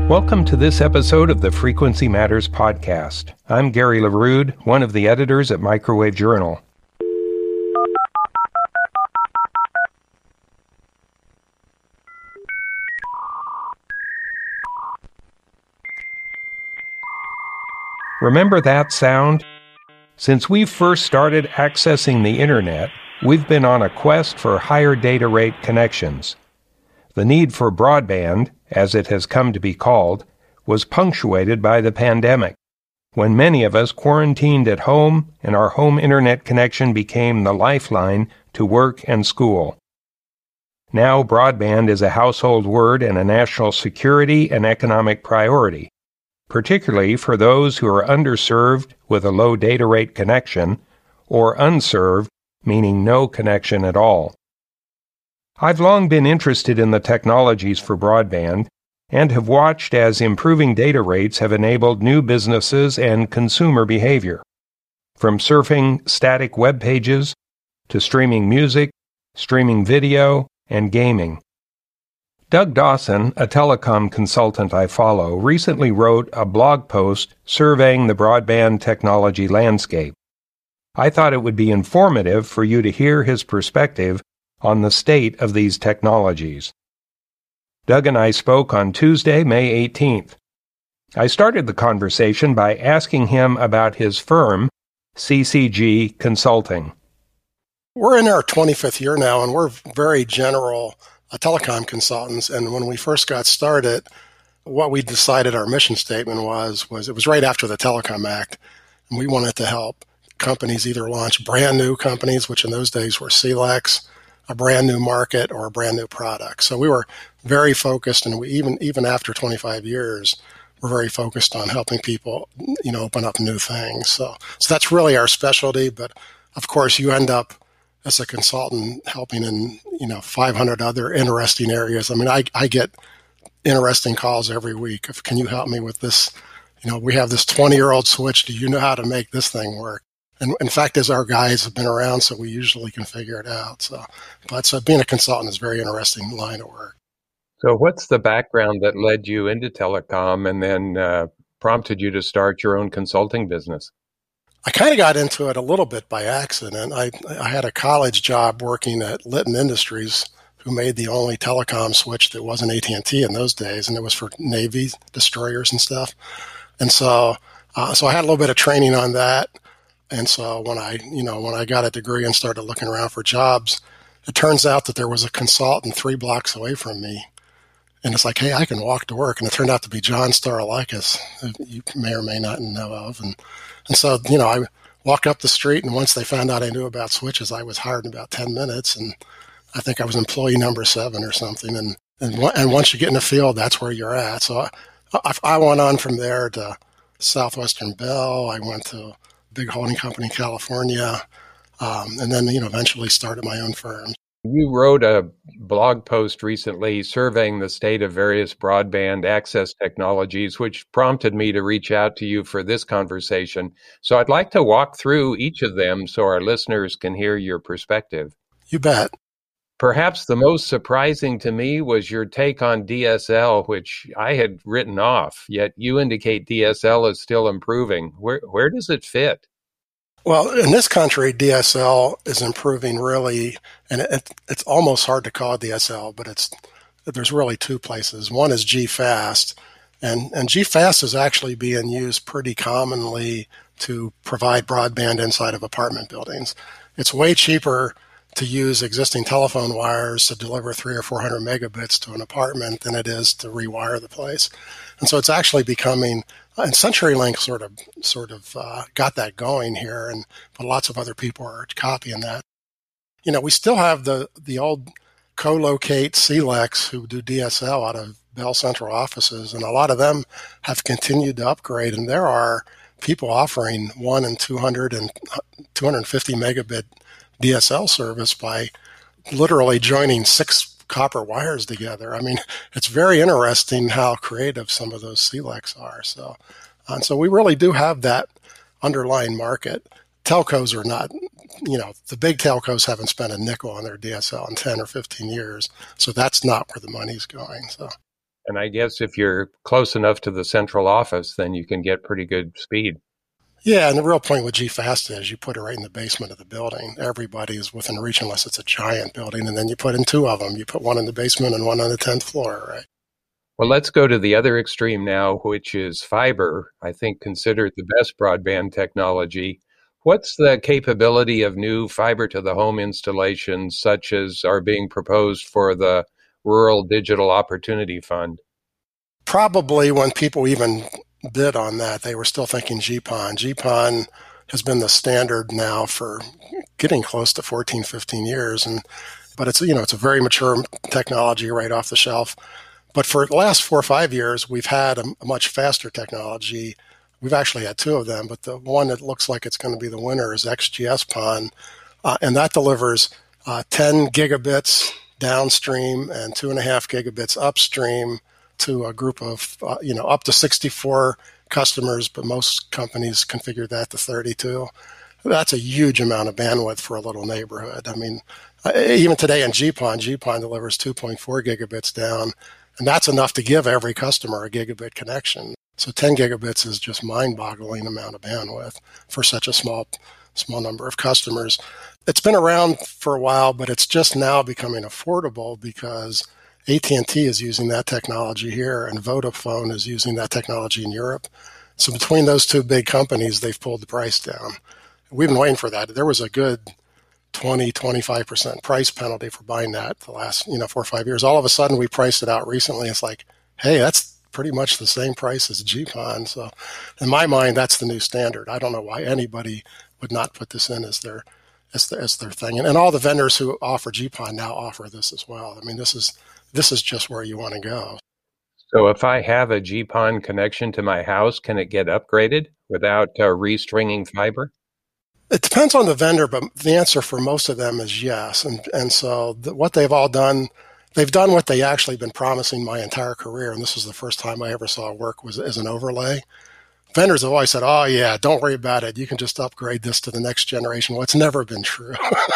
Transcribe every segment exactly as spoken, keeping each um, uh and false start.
Welcome to this episode of the Frequency Matters podcast. I'm Gary LaRude, one of the editors at Microwave Journal. Remember that sound? Since we first started accessing the internet, we've been on a quest for higher data rate connections. The need for broadband, as it has come to be called, was punctuated by the pandemic, when many of us quarantined at home and our home internet connection became the lifeline to work and school. Now broadband is a household word and a national security and economic priority, particularly for those who are underserved with a low data rate connection, or unserved, meaning no connection at all. I've long been interested in the technologies for broadband and have watched as improving data rates have enabled new businesses and consumer behavior, from surfing static web pages to streaming music, streaming video, and gaming. Doug Dawson, a telecom consultant I follow, recently wrote a blog post surveying the broadband technology landscape. I thought it would be informative for you to hear his perspective on the state of these technologies. Doug and I spoke on Tuesday, May eighteenth. I started the conversation by asking him about his firm, C C G Consulting. We're in our twenty-fifth year now, and we're very general uh, telecom consultants. And when we first got started, what we decided our mission statement was, was it was right after the Telecom Act, and we wanted to help companies either launch brand new companies, which in those days were C LECs, a brand new market, or a brand new product. So we were very focused, and we even even after twenty-five years, we're very focused on helping people, you know, open up new things. So, so that's really our specialty. But of course, you end up as a consultant helping in, you know, five hundred other interesting areas. I mean, I I get interesting calls every week of, can you help me with this? You know, we have this twenty-year-old switch. Do you know how to make this thing work? And in fact, as our guys have been around, so we usually can figure it out. So, but so being a consultant is a very interesting line of work. So what's the background that led you into telecom and then uh, prompted you to start your own consulting business? I kind of got into it a little bit by accident. I, I had a college job working at Litton Industries, who made the only telecom switch that wasn't A T and T in those days, and it was for Navy destroyers and stuff. And so, uh, so I had a little bit of training on that. And so when I, you know, when I got a degree and started looking around for jobs, it turns out that there was a consultant three blocks away from me. And it's like, hey, I can walk to work. And it turned out to be John Starlikis, who you may or may not know of. And, and so, you know, I walked up the street, and once they found out I knew about switches, I was hired in about ten minutes. And I think I was employee number seven or something. And, and, and once you get in the field, that's where you're at. So I, I, I went on from there to Southwestern Bell. I went to big holding company in California, um, and then, you know, eventually started my own firm. You wrote a blog post recently surveying the state of various broadband access technologies, which prompted me to reach out to you for this conversation. So I'd like to walk through each of them so our listeners can hear your perspective. You bet. Perhaps the most surprising to me was your take on D S L, which I had written off, yet you indicate D S L is still improving. Where where does it fit? Well, in this country, D S L is improving really, and it, it's almost hard to call it D S L, but it's there's really two places. One is G FAST, and, and G FAST is actually being used pretty commonly to provide broadband inside of apartment buildings. It's way cheaper to use existing telephone wires to deliver three or four hundred megabits to an apartment than it is to rewire the place. And so it's actually becoming, and CenturyLink sort of sort of uh, got that going here, and but lots of other people are copying that. You know, we still have the the old co-locate C LECs who do D S L out of Bell Central offices, and a lot of them have continued to upgrade, and there are people offering one and two hundred and two hundred fifty megabit D S L service by literally joining six copper wires together. I mean, it's very interesting how creative some of those C LECs are. So, and so we really do have that underlying market. Telcos are not, you know, the big telcos haven't spent a nickel on their D S L in ten or fifteen years. So that's not where the money's going. So, And I guess if you're close enough to the central office, then you can get pretty good speed. Yeah, and the real point with G.fast is you put it right in the basement of the building. Everybody is within reach unless it's a giant building, and then you put in two of them. You put one in the basement and one on the tenth floor, right? Well, let's go to the other extreme now, which is fiber, I think considered the best broadband technology. What's the capability of new fiber-to-the-home installations, such as are being proposed for the Rural Digital Opportunity Fund? Probably when people even bid on that, they were still thinking G PON. G PON has been the standard now for getting close to fourteen, fifteen years, and but it's you know it's a very mature technology right off the shelf. But for the last four or five years, we've had a, a much faster technology. We've actually had two of them, but the one that looks like it's going to be the winner is X G S PON, uh, and that delivers uh, ten gigabits downstream and two and a half gigabits upstream to a group of, uh, you know, up to sixty-four customers, but most companies configure that to thirty-two. That's a huge amount of bandwidth for a little neighborhood. I mean, uh, even today in G PON, G PON delivers two point four gigabits down, and that's enough to give every customer a gigabit connection. So ten gigabits is just mind-boggling amount of bandwidth for such a small, small number of customers. It's been around for a while, but it's just now becoming affordable because A T and T is using that technology here, and Vodafone is using that technology in Europe. So between those two big companies, they've pulled the price down. We've been waiting for that. There was a good twenty, twenty-five percent price penalty for buying that the last, you know, four or five years. All of a sudden, we priced it out recently. It's like, hey, that's pretty much the same price as G PON. So in my mind, that's the new standard. I don't know why anybody would not put this in as their as, the, as their thing. And, and all the vendors who offer G PON now offer this as well. I mean, this is this is just where you want to go. So if I have a G PON connection to my house, can it get upgraded without uh, restringing fiber? It depends on the vendor, but the answer for most of them is yes. And and so the, what they've all done, they've done what they actually been promising my entire career. And this is the first time I ever saw it work was as an overlay. Vendors have always said, oh, yeah, don't worry about it. You can just upgrade this to the next generation. Well, it's never been true.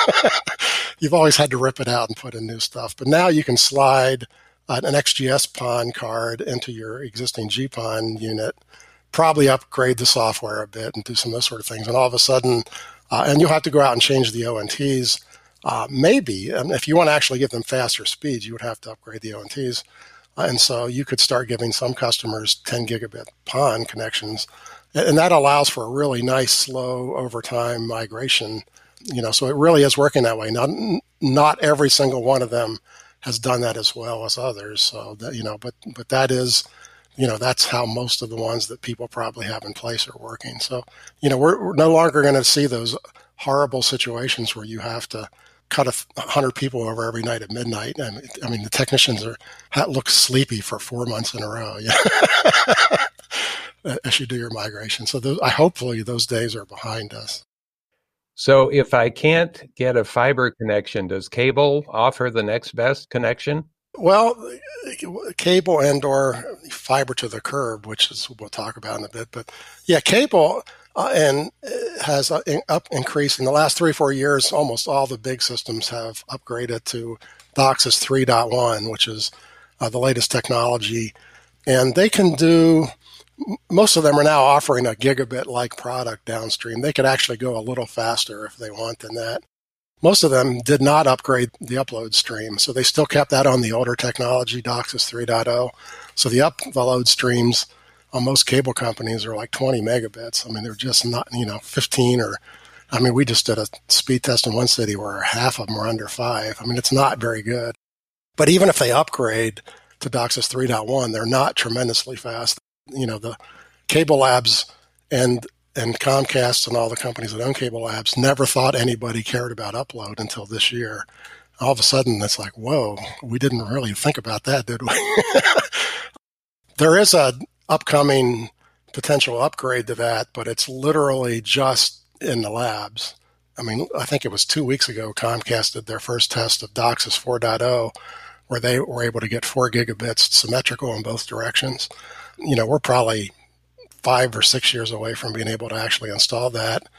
You've always had to rip it out and put in new stuff. But now you can slide uh, an X G S PON card into your existing G PON unit, probably upgrade the software a bit and do some of those sort of things. And all of a sudden, uh, and you'll have to go out and change the O N Ts. Uh, maybe, and if you want to actually give them faster speeds, you would have to upgrade the O N Ts. Uh, and so you could start giving some customers ten gigabit PON connections. And that allows for a really nice, slow, over time migration. You know, so it really is working that way. Not, not every single one of them has done that as well as others. So, that, you know, but, but that is, you know, that's how most of the ones that people probably have in place are working. So, you know, we're, we're no longer going to see those horrible situations where you have to cut a hundred people over every night at midnight. I mean, I mean the technicians are look sleepy for four months in a row. Yeah. As you do your migration. So those, I hopefully those days are behind us. So if I can't get a fiber connection, does cable offer the next best connection? Well, cable and or fiber to the curb, which is we'll talk about in a bit. But yeah, cable uh, and has uh, in, up increased in the last three or four years. Almost all the big systems have upgraded to DOCSIS three point one, which is uh, the latest technology, and they can do. Most of them are now offering a gigabit-like product downstream. They could actually go a little faster if they want than that. Most of them did not upgrade the upload stream, so they still kept that on the older technology, DOCSIS three point oh. So the upload streams on most cable companies are like twenty megabits. I mean, they're just not, you know, fifteen or, I mean, we just did a speed test in one city where half of them were under five. I mean, it's not very good. But even if they upgrade to DOCSIS three point one, they're not tremendously fast. You know, the cable labs and and Comcast and all the companies that own cable labs never thought anybody cared about upload until this year. All of a sudden, it's like, whoa, we didn't really think about that, did we? There is a upcoming potential upgrade to that, but it's literally just in the labs. I mean, I think it was two weeks ago Comcast did their first test of DOCSIS four point oh, where they were able to get four gigabits symmetrical in both directions. You know, we're probably five or six years away from being able to actually install that.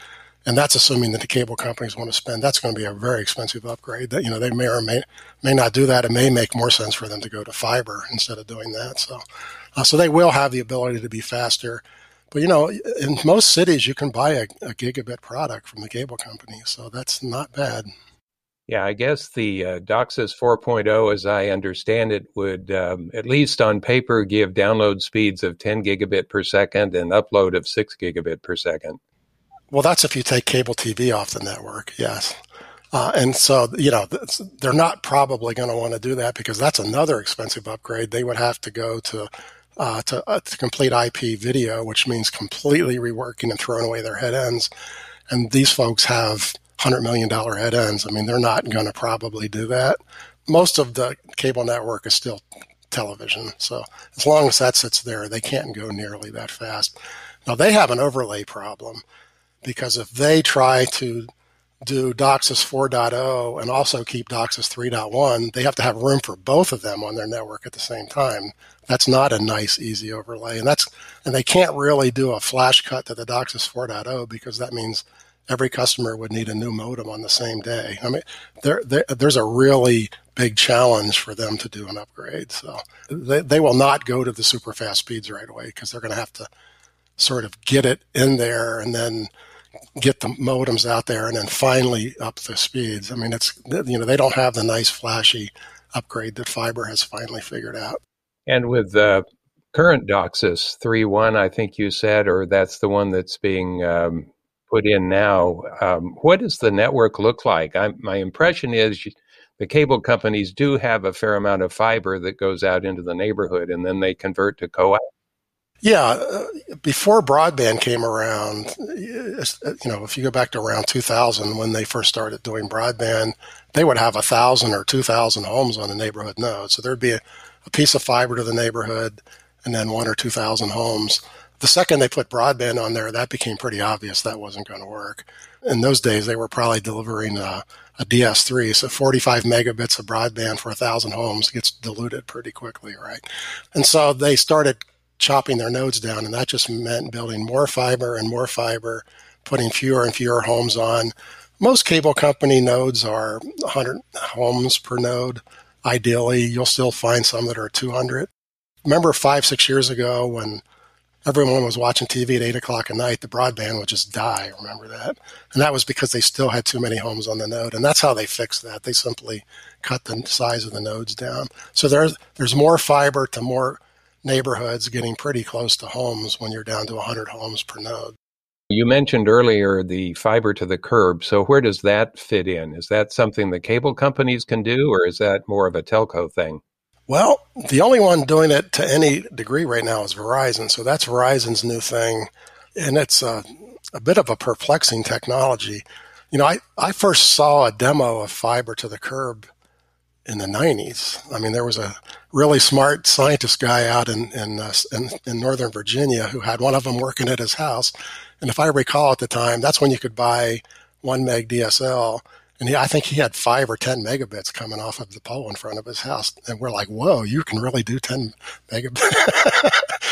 And that's assuming that the cable companies want to spend. That's going to be a very expensive upgrade. That, you know, they may or may may not do that. It may make more sense for them to go to fiber instead of doing that. So, uh, so they will have the ability to be faster. But, you know, in most cities, you can buy a, a gigabit product from the cable company. So that's not bad. Yeah, I guess the uh, DOCSIS four point oh, as I understand it, would, um, at least on paper, give download speeds of ten gigabit per second and upload of six gigabit per second. Well, that's if you take cable T V off the network, yes. Uh, and so, you know, they're not probably going to want to do that because that's another expensive upgrade. They would have to go to uh, to, uh, to complete I P video, which means completely reworking and throwing away their head ends. And these folks have one hundred million dollars head ends. I mean, they're not going to probably do that. Most of the cable network is still television. So as long as that sits there, they can't go nearly that fast. Now, they have an overlay problem because if they try to do DOCSIS four point oh and also keep DOCSIS three point one, they have to have room for both of them on their network at the same time. That's not a nice, easy overlay. And that's and they can't really do a flash cut to the DOCSIS four point oh because that means every customer would need a new modem on the same day. I mean, there, there there's a really big challenge for them to do an upgrade. So they, they will not go to the super fast speeds right away because they're going to have to sort of get it in there and then get the modems out there and then finally up the speeds. I mean, it's, you know, they don't have the nice flashy upgrade that fiber has finally figured out. And with the current DOCSIS three point one, I think you said, or that's the one that's being um, put in now, um, what does the network look like? I, my impression is the cable companies do have a fair amount of fiber that goes out into the neighborhood and then they convert to coax. Yeah, uh, before broadband came around, you know, if you go back to around two thousand when they first started doing broadband, they would have a thousand or two thousand homes on a neighborhood node. So there'd be a, a piece of fiber to the neighborhood and then one or two thousand homes. The second they put broadband on there, that became pretty obvious that wasn't going to work. In those days, they were probably delivering a, a D S three, so forty-five megabits of broadband for one thousand homes gets diluted pretty quickly, right? And so they started chopping their nodes down, and that just meant building more fiber and more fiber, putting fewer and fewer homes on. Most cable company nodes are one hundred homes per node. Ideally, you'll still find some that are two hundred. Remember five, six years ago when everyone was watching T V at eight o'clock at night, the broadband would just die. Remember that? And that was because they still had too many homes on the node. And that's how they fixed that. They simply cut the size of the nodes down. So there's, there's more fiber to more neighborhoods, getting pretty close to homes when you're down to one hundred homes per node. You mentioned earlier the fiber to the curb. So where does that fit in? Is that something the cable companies can do, or is that more of a telco thing? Well, the only one doing it to any degree right now is Verizon. So that's Verizon's new thing. And it's a, a bit of a perplexing technology. You know, I, I first saw a demo of fiber to the curb in the nineties. I mean, there was a really smart scientist guy out in in, uh, in in Northern Virginia who had one of them working at his house. And if I recall at the time, that's when you could buy one meg D S L. And he, I think he had five or ten megabits coming off of the pole in front of his house. And we're like, whoa, you can really do ten megabits.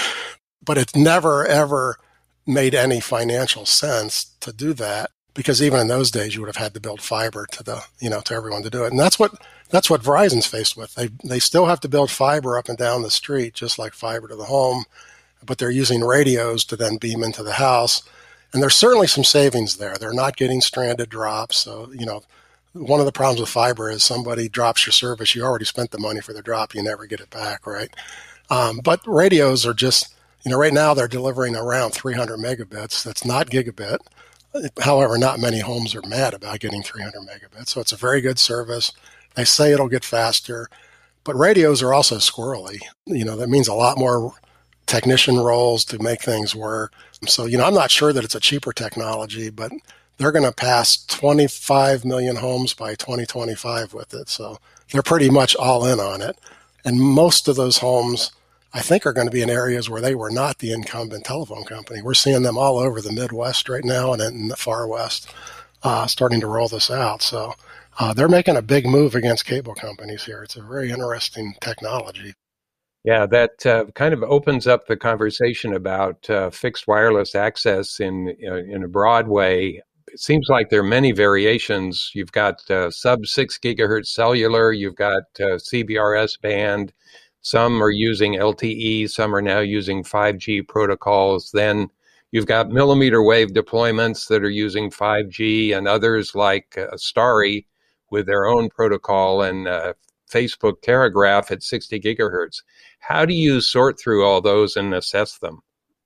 But it never, ever made any financial sense to do that, because even in those days, you would have had to build fiber to the, you know, to everyone to do it. And that's what that's what Verizon's faced with. They they still have to build fiber up and down the street, just like fiber to the home, but they're using radios to then beam into the house. And there's certainly some savings there. They're not getting stranded drops. So, you know, one of the problems with fiber is somebody drops your service. You already spent the money for the drop. You never get it back, right? Um, but radios are just, you know, right now they're delivering around three hundred megabits. That's not gigabit. However, not many homes are mad about getting three hundred megabits. So it's a very good service. They say it'll get faster. But radios are also squirrely. You know, that means a lot more technician roles to make things work. So, you know, I'm not sure that it's a cheaper technology, but they're going to pass twenty-five million homes by twenty twenty-five with it. So they're pretty much all in on it. And most of those homes, I think, are going to be in areas where they were not the incumbent telephone company. We're seeing them all over the Midwest right now and in the far West uh, starting to roll this out. So uh, they're making a big move against cable companies here. It's a very interesting technology. Yeah, that uh, kind of opens up the conversation about uh, fixed wireless access in you know, in a broad way. It seems like there are many variations. You've got uh, sub six gigahertz cellular, you've got uh, C B R S band, some are using L T E, some are now using five G protocols. Then you've got millimeter wave deployments that are using five G, and others like uh, Starry with their own protocol, and uh, Facebook Terragraph at sixty gigahertz. How do you sort through all those and assess them?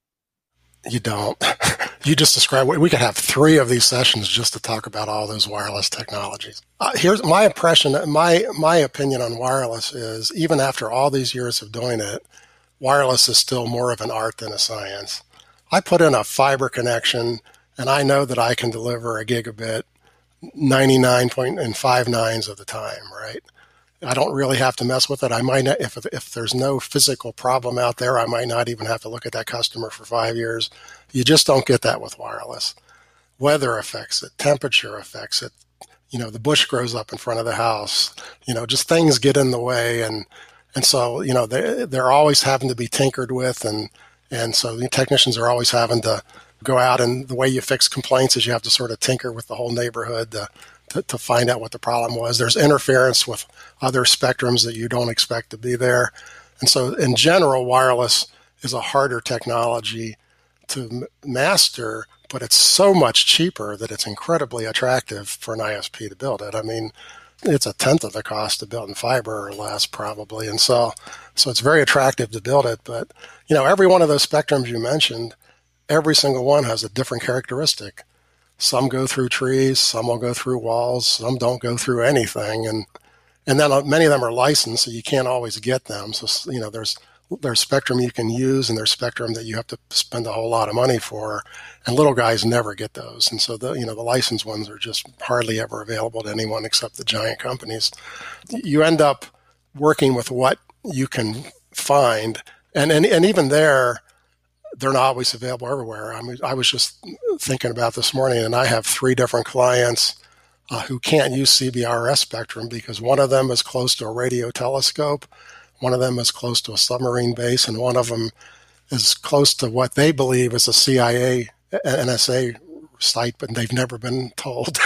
You don't. You just described, we could have three of these sessions just to talk about all those wireless technologies. Uh, here's my impression, my my opinion on wireless is, even after all these years of doing it, wireless is still more of an art than a science. I put in a fiber connection, and I know that I can deliver a gigabit ninety-nine point five nines of the time, right? I don't really have to mess with it. I might not, if if there's no physical problem out there, I might not even have to look at that customer for five years. You just don't get that with wireless. Weather affects it. Temperature affects it. You know, the bush grows up in front of the house. You know, just things get in the way, and and so you know they they're always having to be tinkered with, and and so the technicians are always having to go out, and the way you fix complaints is you have to sort of tinker with the whole neighborhood to, to, to find out what the problem was. There's interference with other spectrums that you don't expect to be there. And so in general, wireless is a harder technology to m- master, but it's so much cheaper that it's incredibly attractive for an I S P to build it. I mean, it's a tenth of the cost of building fiber or less probably. And so, so it's very attractive to build it. But, you know, every one of those spectrums you mentioned, every single one has a different characteristic. Some go through trees, some will go through walls, some don't go through anything. And and then many of them are licensed, so you can't always get them. So, you know, there's there's spectrum you can use, and there's spectrum that you have to spend a whole lot of money for. And little guys never get those. And so, the you know, the licensed ones are just hardly ever available to anyone except the giant companies. You end up working with what you can find. And and, and even there, they're not always available everywhere. I mean, I was just thinking about this morning, and I have three different clients uh, who can't use C B R S spectrum because one of them is close to a radio telescope, one of them is close to a submarine base, and one of them is close to what they believe is a C I A, N S A site, but they've never been told.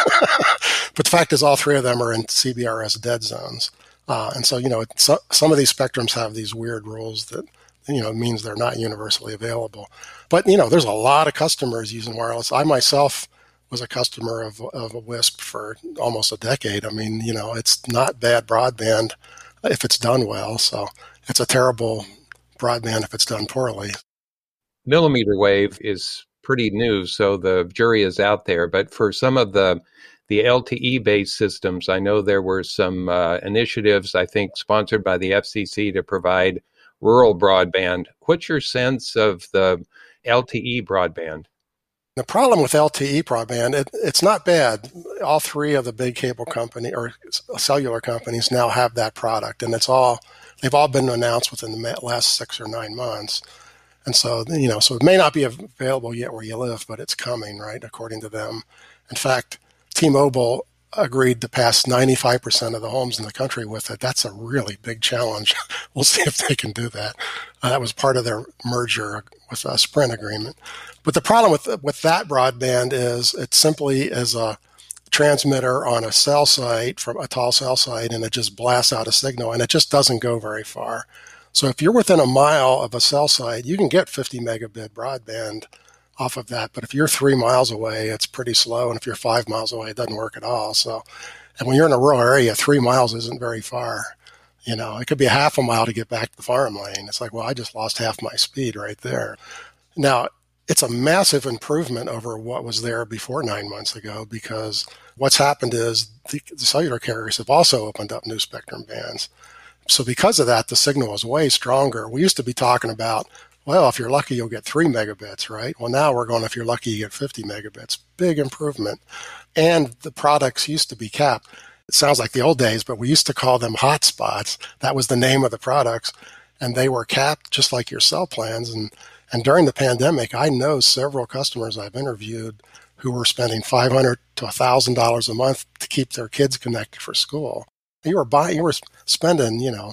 But the fact is, all three of them are in C B R S dead zones. Uh, and so, you know, so, some of these spectrums have these weird rules that, you know, means they're not universally available. But, you know, there's a lot of customers using wireless. I myself was a customer of, of a WISP for almost a decade. I mean, you know, it's not bad broadband if it's done well. So it's a terrible broadband if it's done poorly. Millimeter wave is pretty new, so the jury is out there. But for some of the the L T E-based systems, I know there were some uh, initiatives, I think, sponsored by the F C C to provide rural broadband. What's your sense of the L T E broadband? The problem with L T E broadband, it, it's not bad. All three of the big cable company or cellular companies now have that product, and it's all they've all been announced within the last six or nine months. And so, you know, so it may not be available yet where you live, but it's coming, right? According to them. In fact, T-Mobile agreed to pass ninety-five percent of the homes in the country with it. That's a really big challenge. We'll see if they can do that. Uh, that was part of their merger with a Sprint agreement. But the problem with with that broadband is it simply is a transmitter on a cell site, from a tall cell site, and it just blasts out a signal, and it just doesn't go very far. So if you're within a mile of a cell site, you can get fifty megabit broadband off of that. But if you're three miles away, it's pretty slow. And if you're five miles away, it doesn't work at all. So, and when you're in a rural area, three miles isn't very far. You know, it could be a half a mile to get back to the farm lane. It's like, well, I just lost half my speed right there. Now, it's a massive improvement over what was there before nine months ago, because what's happened is the, the cellular carriers have also opened up new spectrum bands. So because of that, the signal is way stronger. We used to be talking about, well, if you're lucky, you'll get three megabits, right? Well, now we're going, if you're lucky, you get fifty megabits. Big improvement. And the products used to be capped. It sounds like the old days, but we used to call them hotspots. That was the name of the products. And they were capped just like your cell plans. And, and during the pandemic, I know several customers I've interviewed who were spending five hundred dollars to one thousand dollars a month to keep their kids connected for school. You were buying, you were spending, you know,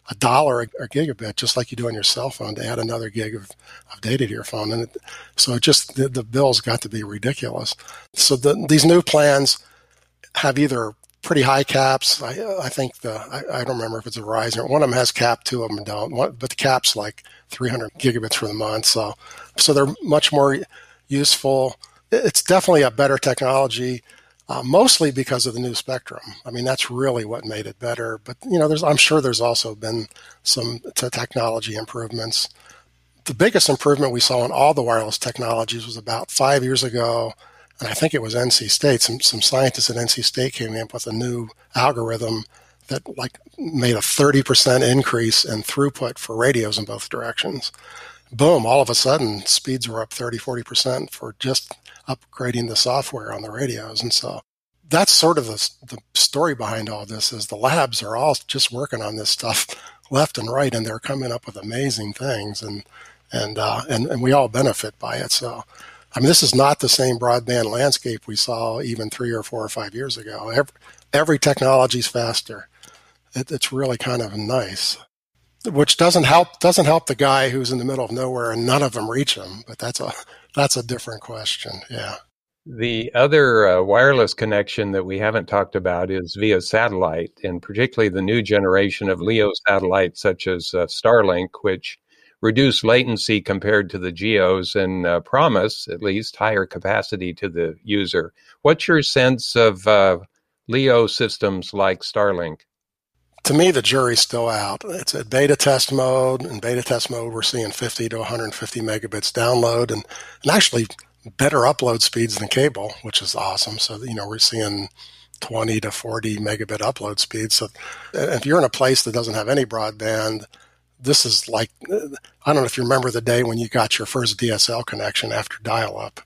a dollar a, a gigabit, just like you do on your cell phone, to add another gig of, of data to your phone. And it, so it just, the, the bills got to be ridiculous. So the, these new plans have either pretty high caps. I, I think the, I, I don't remember if it's a Verizon. One of them has cap, two of them don't. One, but the cap's like three hundred gigabits for the month. So, so they're much more useful. It's definitely a better technology, uh, mostly because of the new spectrum. I mean, that's really what made it better. But, you know, there's, I'm sure there's also been some t- technology improvements. The biggest improvement we saw in all the wireless technologies was about five years ago. And I think it was N C State. Some some scientists at N C State came up with a new algorithm that like made a thirty percent increase in throughput for radios in both directions. Boom, all of a sudden, speeds were up thirty, forty percent for just upgrading the software on the radios. And so that's sort of the, the story behind all this is the labs are all just working on this stuff left and right, and they're coming up with amazing things, and and uh, and, and we all benefit by it. So I mean, this is not the same broadband landscape we saw even three or four or five years ago. Every, every technology is faster. It, it's really kind of nice, which doesn't help doesn't help the guy who's in the middle of nowhere and none of them reach him. But that's a that's a different question. Yeah. The other uh, wireless connection that we haven't talked about is via satellite, and particularly the new generation of LEO satellites such as uh, Starlink, which reduce latency compared to the GEOs and uh, promise, at least, higher capacity to the user. What's your sense of uh, LEO systems like Starlink? To me, the jury's still out. It's at beta test mode. In beta test mode, we're seeing fifty to one hundred fifty megabits download and, and actually better upload speeds than cable, which is awesome. So, you know, we're seeing twenty to forty megabit upload speeds. So if you're in a place that doesn't have any broadband, this is like, I don't know if you remember the day when you got your first D S L connection after dial-up.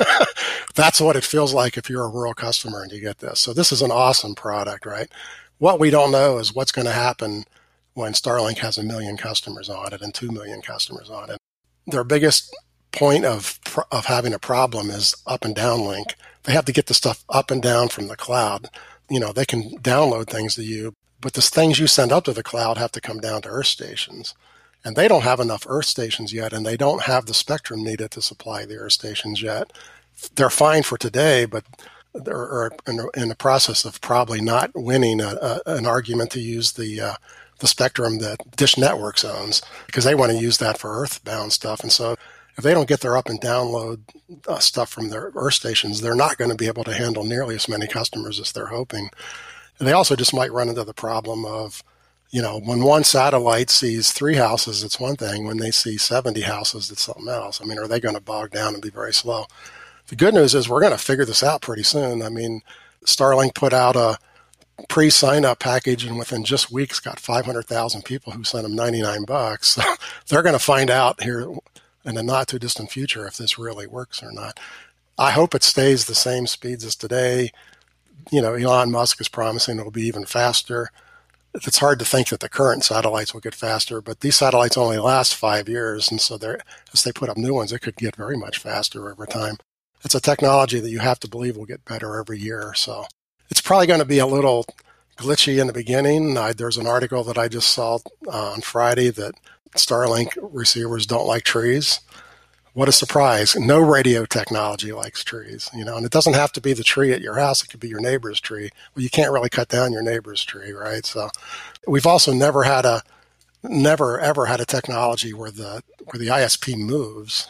That's what it feels like if you're a rural customer and you get this. So this is an awesome product, right? What we don't know is what's going to happen when Starlink has a million customers on it and two million customers on it. Their biggest point of of having a problem is up and down link. They have to get the stuff up and down from the cloud. You know, they can download things to you, but the things you send up to the cloud have to come down to earth stations. And they don't have enough earth stations yet, and they don't have the spectrum needed to supply the earth stations yet. They're fine for today, but they're in the process of probably not winning a, a, an argument to use the uh, the spectrum that Dish Networks owns, because they want to use that for earthbound stuff. And so if they don't get their up and download uh, stuff from their earth stations, they're not going to be able to handle nearly as many customers as they're hoping. And they also just might run into the problem of, you know, when one satellite sees three houses, it's one thing. When they see seventy houses, it's something else. I mean, are they going to bog down and be very slow? The good news is we're going to figure this out pretty soon. I mean, Starlink put out a pre-sign-up package, and within just weeks got five hundred thousand people who sent them ninety-nine bucks. So they're going to find out here in the not-too-distant future if this really works or not. I hope it stays the same speeds as today. You know, Elon Musk is promising it'll be even faster. It's hard to think that the current satellites will get faster, but these satellites only last five years, and so they're, as they put up new ones, it could get very much faster over time. It's a technology that you have to believe will get better every year. So it's probably going to be a little glitchy in the beginning. I, there's an article that I just saw uh, on Friday that Starlink receivers don't like trees. What a surprise. No radio technology likes trees, you know, and it doesn't have to be the tree at your house. It could be your neighbor's tree. Well, you can't really cut down your neighbor's tree, right? So we've also never had a, never ever had a technology where the, where the I S P moves.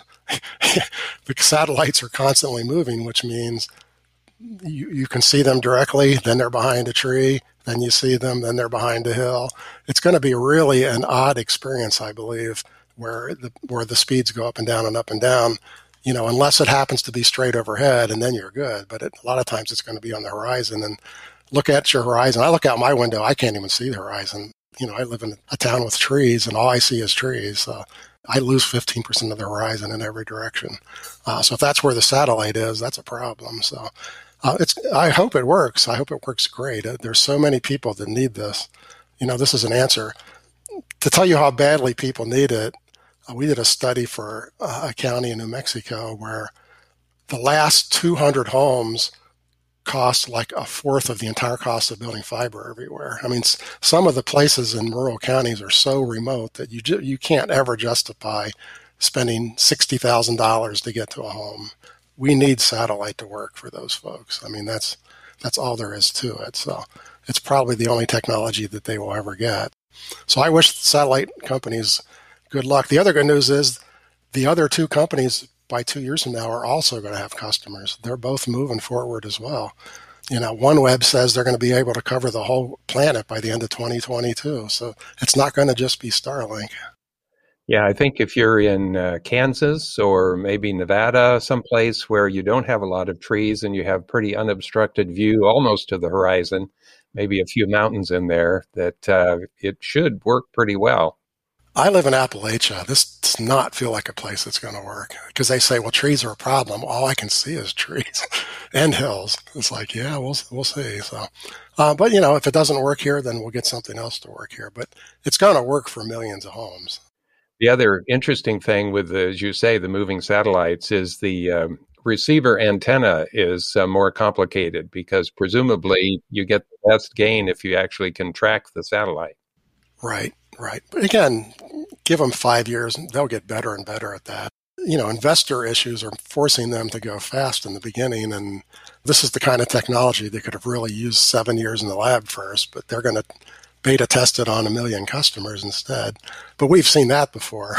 The satellites are constantly moving, which means you, you can see them directly, then they're behind a tree, then you see them, then they're behind a hill. It's going to be really an odd experience, I believe, where the where the speeds go up and down and up and down, you know, unless it happens to be straight overhead, and then you're good. But it, a lot of times it's going to be on the horizon. And look at your horizon. I look out my window, I can't even see the horizon. You know, I live in a town with trees, and all I see is trees. So I lose fifteen percent of the horizon in every direction. Uh, so if that's where the satellite is, that's a problem. So uh, it's. I hope it works. I hope it works great. Uh, there's so many people that need this. You know, this is an answer. To tell you how badly people need it, uh, we did a study for uh, a county in New Mexico where the last two hundred homes cost like a fourth of the entire cost of building fiber everywhere. I mean, some of the places in rural counties are so remote that you ju- you can't ever justify spending sixty thousand dollars to get to a home. We need satellite to work for those folks. I mean, that's that's all there is to it. So it's probably the only technology that they will ever get. So I wish satellite companies good luck. The other good news is the other two companies by two years from now are also going to have customers. They're both moving forward as well. You know, OneWeb says they're going to be able to cover the whole planet by the end of twenty twenty-two. So it's not going to just be Starlink. Yeah, I think if you're in uh, Kansas or maybe Nevada, someplace where you don't have a lot of trees and you have pretty unobstructed view almost to the horizon, maybe a few mountains in there, that uh, it should work pretty well. I live in Appalachia. This does not feel like a place that's going to work because they say, well, trees are a problem. All I can see is trees and hills. It's like, yeah, we'll we'll see. So, uh, but you know, if it doesn't work here, then we'll get something else to work here. But it's going to work for millions of homes. The other interesting thing with, the, as you say, the moving satellites is the um, receiver antenna is uh, more complicated because presumably you get the best gain if you actually can track the satellite. Right, right. But again, give them five years and they'll get better and better at that. You know, investor issues are forcing them to go fast in the beginning. And this is the kind of technology they could have really used seven years in the lab first, but they're going to beta test it on a million customers instead. But we've seen that before.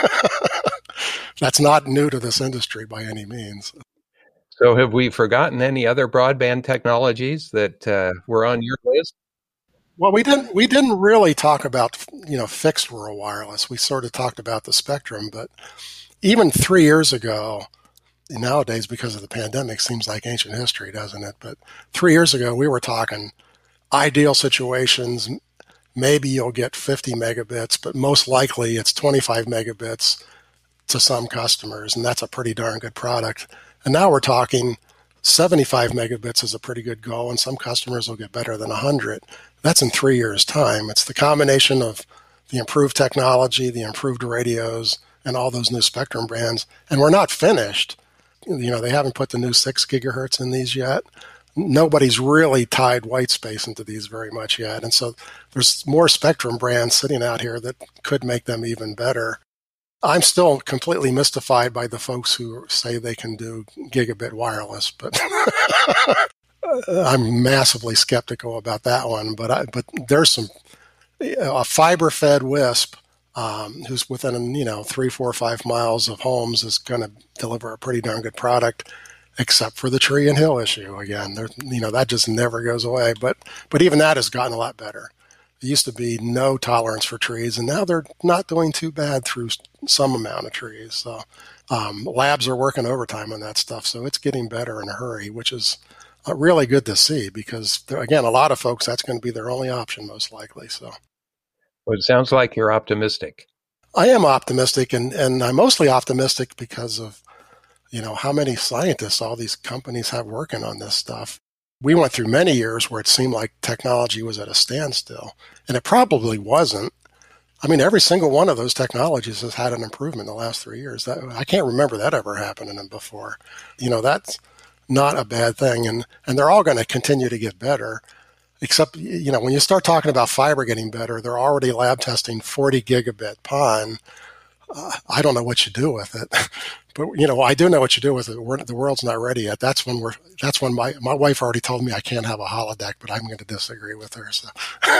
That's not new to this industry by any means. So have we forgotten any other broadband technologies that uh, were on your list? Well, we didn't we didn't really talk about, you know, fixed rural wireless. We sort of talked about the spectrum, but even three years ago, nowadays because of the pandemic, seems like ancient history, doesn't it? But three years ago, we were talking ideal situations. Maybe you'll get fifty megabits, but most likely it's twenty-five megabits to some customers, and that's a pretty darn good product. And now we're talking seventy-five megabits is a pretty good goal, and some customers will get better than one hundred. That's in three years' time. It's the combination of the improved technology, the improved radios, and all those new spectrum bands. And we're not finished. You know, they haven't put the new six gigahertz in these yet. Nobody's really tied white space into these very much yet. And so there's more spectrum brands sitting out here that could make them even better. I'm still completely mystified by the folks who say they can do gigabit wireless, but I'm massively skeptical about that one. But I, but there's some a fiber-fed WISP um, who's within you know three, four, five miles of homes is going to deliver a pretty darn good product, except for the tree and hill issue. Again, there, you know that just never goes away. But but even that has gotten a lot better. There used to be no tolerance for trees, and now they're not doing too bad through some amount of trees. So um, labs are working overtime on that stuff, so it's getting better in a hurry, which is uh, really good to see because, again, a lot of folks, that's going to be their only option most likely. So, well, it sounds like you're optimistic. I am optimistic, and, and I'm mostly optimistic because of, you know, how many scientists all these companies have working on this stuff. We went through many years where it seemed like technology was at a standstill, and it probably wasn't. I mean, every single one of those technologies has had an improvement in the last three years. That, I can't remember that ever happening before. You know, that's not a bad thing, and, and they're all going to continue to get better, except, you know, when you start talking about fiber getting better, they're already lab testing forty gigabit P O N. Uh, I don't know what you do with it. But, you know, I do know what you do with it. We're, the world's not ready yet. That's when we're, that's when my, my wife already told me I can't have a holodeck, but I'm going to disagree with her. So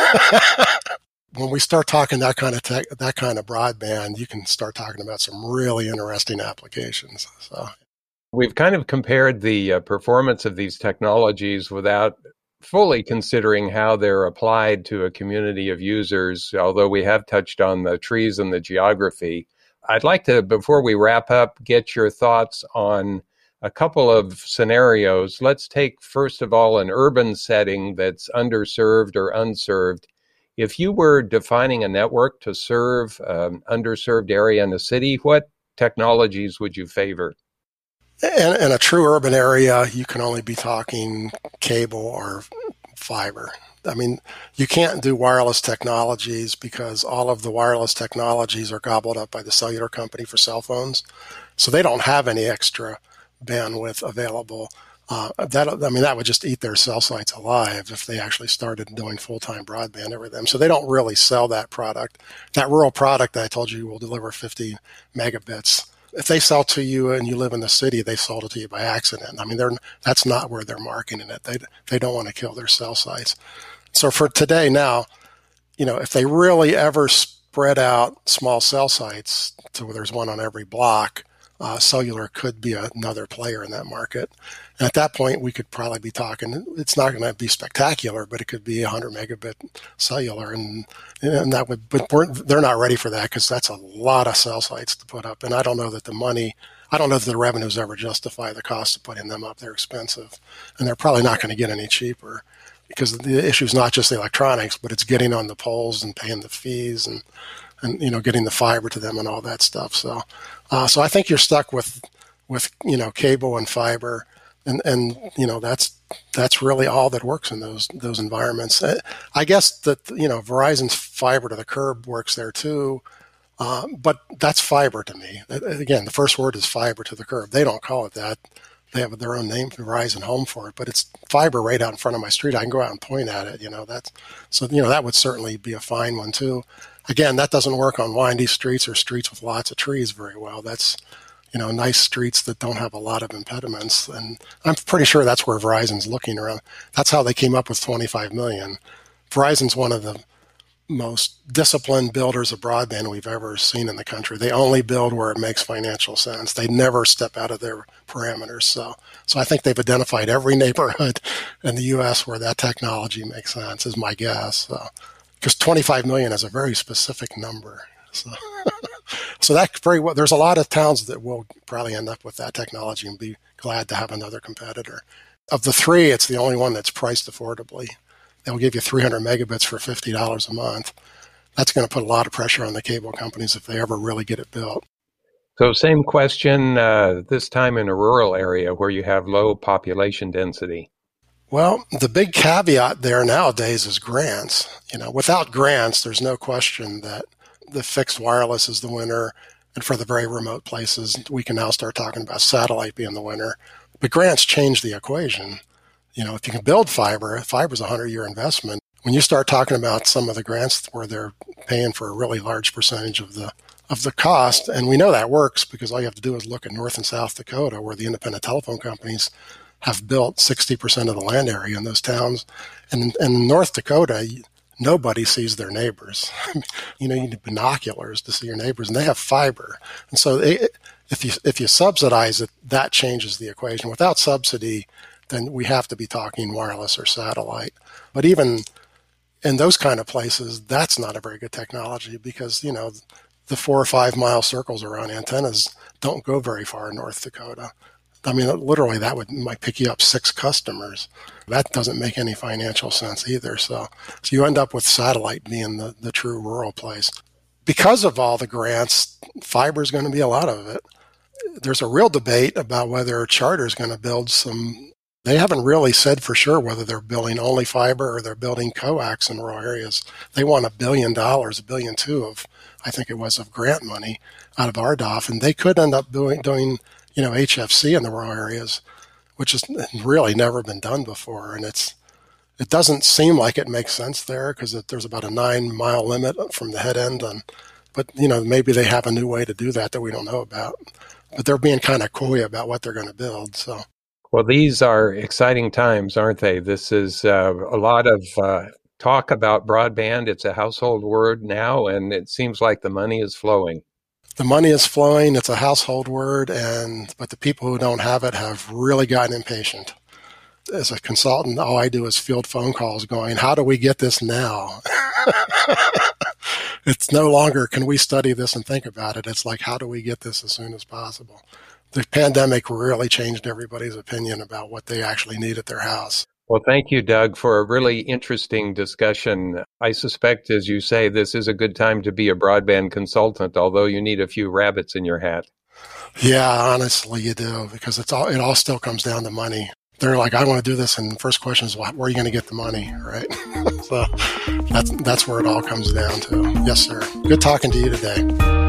when we start talking that kind of tech, that kind of broadband, you can start talking about some really interesting applications. So we've kind of compared the uh, performance of these technologies without fully considering how they're applied to a community of users, although we have touched on the trees and the geography. I'd like to, before we wrap up, get your thoughts on a couple of scenarios. Let's take, first of all, an urban setting that's underserved or unserved. If you were defining a network to serve an underserved area in a city, what technologies would you favor? In, in a true urban area, you can only be talking cable or fiber. I mean, you can't do wireless technologies because all of the wireless technologies are gobbled up by the cellular company for cell phones. So they don't have any extra bandwidth available. Uh, that I mean, that would just eat their cell sites alive if they actually started doing full-time broadband over them. So they don't really sell that product. That rural product that I told you will deliver fifty megabits. If they sell to you and you live in the city, they sold it to you by accident. I mean, they're that's not where they're marketing it. They they don't want to kill their cell sites. So for today now, you know, if they really ever spread out small cell sites to where there's one on every block, Uh, cellular could be another player in that market. And at that point, we could probably be talking, it's not going to be spectacular, but it could be one hundred megabit cellular. And, and that would, but we're, they're not ready for that because that's a lot of cell sites to put up. And I don't know that the money, I don't know that the revenues ever justify the cost of putting them up. They're expensive. And they're probably not going to get any cheaper because the issue is not just the electronics, but it's getting on the poles and paying the fees and, and you know, getting the fiber to them and all that stuff. So, uh, so I think you're stuck with, with you know, cable and fiber, and and you know that's that's really all that works in those those environments. I guess that you know Verizon's fiber to the curb works there too, uh, but that's fiber to me. Again, the first word is fiber to the curb. They don't call it that. They have their own name, Verizon Home, for it, but it's fiber right out in front of my street. I can go out and point at it. You know that's so you know that would certainly be a fine one too. Again, that doesn't work on windy streets or streets with lots of trees very well. That's, you know, nice streets that don't have a lot of impediments. And I'm pretty sure that's where Verizon's looking around. That's how they came up with twenty-five million. Verizon's one of the most disciplined builders of broadband we've ever seen in the country. They only build where it makes financial sense. They never step out of their parameters. So, so I think they've identified every neighborhood in the U S where that technology makes sense, is my guess. So. Because twenty-five million is a very specific number. So, so that very well, there's a lot of towns that will probably end up with that technology and be glad to have another competitor. Of the three, it's the only one that's priced affordably. They'll give you three hundred megabits for fifty dollars a month. That's going to put a lot of pressure on the cable companies if they ever really get it built. So same question, uh, this time in a rural area where you have low population density. Well, the big caveat there nowadays is grants. You know, without grants, there's no question that the fixed wireless is the winner. And for the very remote places, we can now start talking about satellite being the winner. But grants change the equation. You know, if you can build fiber, fiber is a hundred-year investment. When you start talking about some of the grants where they're paying for a really large percentage of the of the cost, and we know that works because all you have to do is look at North and South Dakota, where the independent telephone companies have built sixty percent of the land area in those towns. And in North Dakota, nobody sees their neighbors. You know, you need binoculars to see your neighbors, and they have fiber. And so they, if you if you subsidize it, that changes the equation. Without subsidy, then we have to be talking wireless or satellite. But even in those kind of places, that's not a very good technology because, you know, the four or five mile circles around antennas don't go very far in North Dakota. I mean, literally, that would might pick you up six customers. That doesn't make any financial sense either. So, so you end up with satellite being the, the true rural place. Because of all the grants, fiber is going to be a lot of it. There's a real debate about whether Charter is going to build some. They haven't really said for sure whether they're building only fiber or they're building coax in rural areas. They want a billion dollars, a billion two of, I think it was, of grant money out of R D O F, and they could end up doing doing. you know, H F C in the rural areas, which has really never been done before. And it's, it doesn't seem like it makes sense there because there's about a nine mile limit from the head end. On, but, you know, maybe they have a new way to do that that we don't know about. But they're being kind of coy about what they're going to build. So, well, these are exciting times, aren't they? This is uh, a lot of uh, talk about broadband. It's a household word now, and it seems like the money is flowing. The money is flowing. It's a household word, and but the people who don't have it have really gotten impatient. As a consultant, all I do is field phone calls going, how do we get this now? It's no longer, can we study this and think about it? It's like, how do we get this as soon as possible? The pandemic really changed everybody's opinion about what they actually need at their house. Well, thank you, Doug, for a really interesting discussion. I suspect, as you say, this is a good time to be a broadband consultant, although you need a few rabbits in your hat. Yeah, honestly, you do, because it's all it all still comes down to money. They're like, I want to do this, and the first question is, well, where are you going to get the money, right? So that's that's where it all comes down to. Yes, sir. Good talking to you today.